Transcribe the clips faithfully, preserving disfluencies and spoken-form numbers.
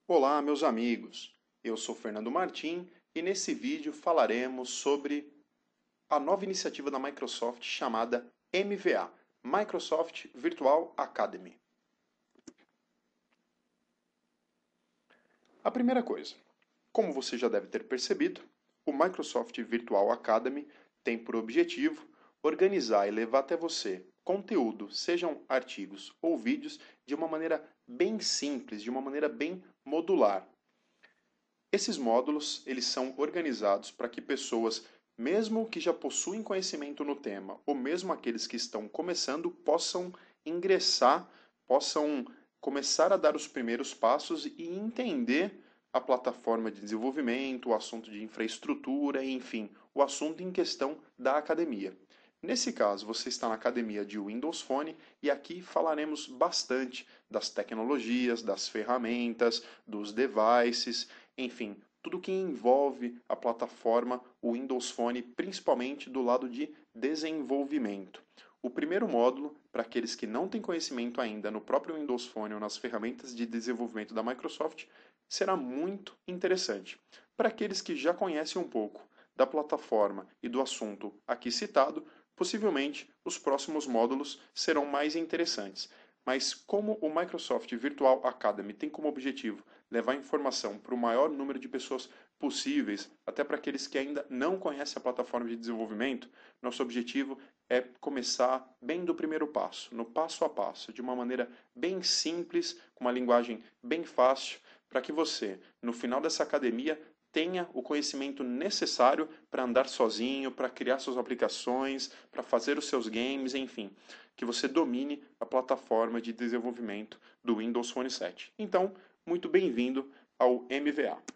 Olá, meus amigos. Eu sou Fernando Martim e nesse vídeo falaremos sobre a nova iniciativa da Microsoft chamada M V A, Microsoft Virtual Academy. A primeira coisa, como você já deve ter percebido, o Microsoft Virtual Academy tem por objetivo organizar e levar até você conteúdo, sejam artigos ou vídeos, de uma maneira bem simples, de uma maneira bem modular. Esses módulos, eles são organizados para que pessoas, mesmo que já possuem conhecimento no tema, ou mesmo aqueles que estão começando, possam ingressar, possam começar a dar os primeiros passos e entender a plataforma de desenvolvimento, o assunto de infraestrutura, enfim, o assunto em questão da academia. Nesse caso, você está na academia de Windows Phone e aqui falaremos bastante das tecnologias, das ferramentas, dos devices, enfim, tudo que envolve a plataforma Windows Phone, principalmente do lado de desenvolvimento. O primeiro módulo, para aqueles que não têm conhecimento ainda no próprio Windows Phone ou nas ferramentas de desenvolvimento da Microsoft, será muito interessante. Para aqueles que já conhecem um pouco da plataforma e do assunto aqui citado, possivelmente os próximos módulos serão mais interessantes. Mas como o Microsoft Virtual Academy tem como objetivo levar informação para o maior número de pessoas possíveis, até para aqueles que ainda não conhecem a plataforma de desenvolvimento, nosso objetivo é começar bem do primeiro passo, no passo a passo, de uma maneira bem simples, com uma linguagem bem fácil, para que você, no final dessa academia, tenha o conhecimento necessário para andar sozinho, para criar suas aplicações, para fazer os seus games, enfim, que você domine a plataforma de desenvolvimento do Windows Phone sete. Então, muito bem-vindo ao M V A.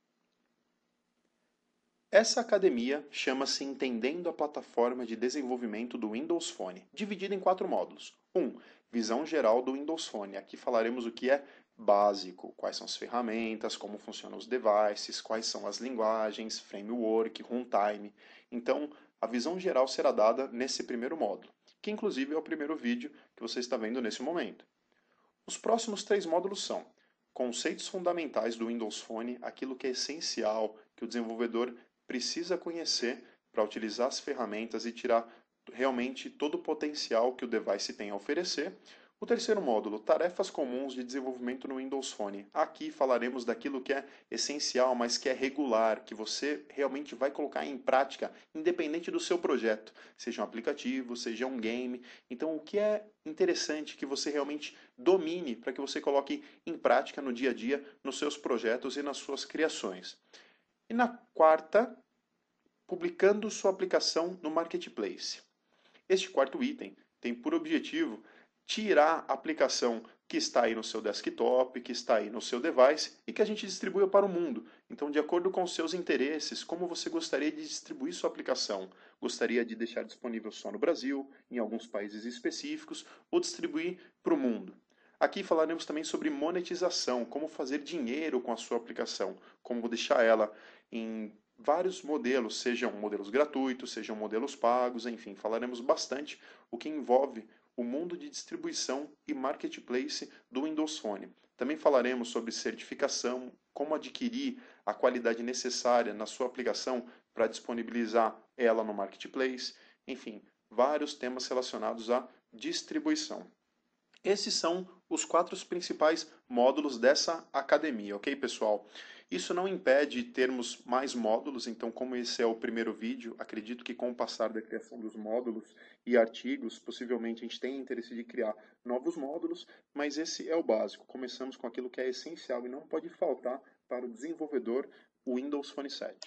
Essa academia chama-se Entendendo a Plataforma de Desenvolvimento do Windows Phone, dividida em quatro módulos. um. Visão geral do Windows Phone. Aqui falaremos o que é básico, quais são as ferramentas, como funcionam os devices, quais são as linguagens, framework, runtime. Então, a visão geral será dada nesse primeiro módulo, que inclusive é o primeiro vídeo que você está vendo nesse momento. Os próximos três módulos são conceitos fundamentais do Windows Phone, aquilo que é essencial, que o desenvolvedor precisa conhecer para utilizar as ferramentas e tirar realmente todo o potencial que o device tem a oferecer. O terceiro módulo, tarefas comuns de desenvolvimento no Windows Phone. Aqui falaremos daquilo que é essencial, mas que é regular, que você realmente vai colocar em prática, independente do seu projeto, seja um aplicativo, seja um game. Então, o que é interessante que você realmente domine para que você coloque em prática no dia a dia, nos seus projetos e nas suas criações. E na quarta, publicando sua aplicação no Marketplace. Este quarto item tem por objetivo tirar a aplicação que está aí no seu desktop, que está aí no seu device e que a gente distribua para o mundo. Então, de acordo com os seus interesses, como você gostaria de distribuir sua aplicação? Gostaria de deixar disponível só no Brasil, em alguns países específicos, ou distribuir para o mundo? Aqui falaremos também sobre monetização, como fazer dinheiro com a sua aplicação, como deixar ela em vários modelos, sejam modelos gratuitos, sejam modelos pagos, enfim, falaremos bastante o que envolve o mundo de distribuição e marketplace do Windows Phone. Também falaremos sobre certificação, como adquirir a qualidade necessária na sua aplicação para disponibilizar ela no marketplace, enfim, vários temas relacionados à distribuição. Esses são os quatro principais módulos dessa academia, ok, pessoal? Isso não impede termos mais módulos, então, como esse é o primeiro vídeo, acredito que com o passar da criação dos módulos e artigos, possivelmente a gente tenha interesse de criar novos módulos, mas esse é o básico. Começamos com aquilo que é essencial e não pode faltar para o desenvolvedor o Windows Phone sete.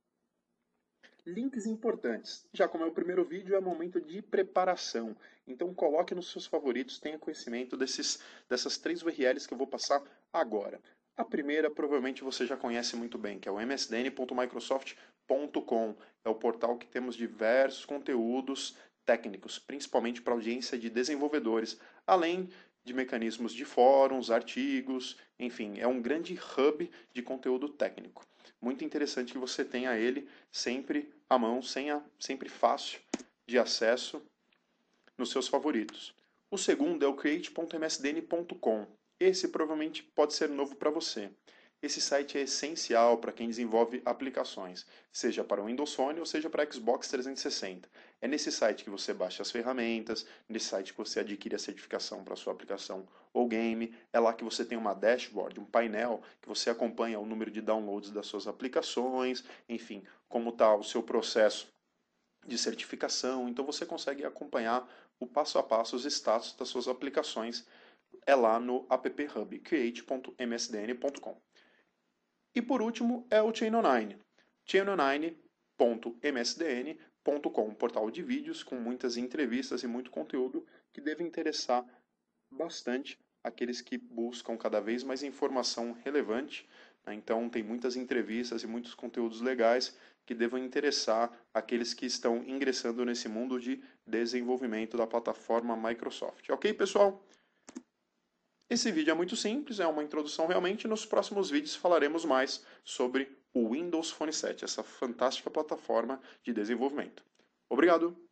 Links importantes. Já como é o primeiro vídeo, é momento de preparação. Então coloque nos seus favoritos, tenha conhecimento desses, dessas três U R Ls que eu vou passar agora. A primeira, provavelmente você já conhece muito bem, que é o m s d n ponto microsoft ponto com. É o portal que temos diversos conteúdos técnicos, principalmente para audiência de desenvolvedores, além de mecanismos de fóruns, artigos, enfim, é um grande hub de conteúdo técnico. Muito interessante que você tenha ele sempre à mão, sempre fácil de acesso nos seus favoritos. O segundo é o create ponto m s d n ponto com. Esse provavelmente pode ser novo para você. Esse site é essencial para quem desenvolve aplicações, seja para o Windows Phone ou seja para Xbox trezentos e sessenta. É nesse site que você baixa as ferramentas, nesse site que você adquire a certificação para a sua aplicação ou game. É lá que você tem uma dashboard, um painel, que você acompanha o número de downloads das suas aplicações, enfim, como está o seu processo de certificação. Então você consegue acompanhar o passo a passo, os status das suas aplicações. É lá no app hub, create ponto m s d n ponto com. E por último é o Chain nine, chain nine ponto m s d n ponto com, um portal de vídeos com muitas entrevistas e muito conteúdo que deve interessar bastante aqueles que buscam cada vez mais informação relevante. Né? Então tem muitas entrevistas e muitos conteúdos legais que devem interessar aqueles que estão ingressando nesse mundo de desenvolvimento da plataforma Microsoft. Ok, pessoal? Esse vídeo é muito simples, é uma introdução realmente. Nos próximos vídeos falaremos mais sobre o Windows Phone sete, essa fantástica plataforma de desenvolvimento. Obrigado!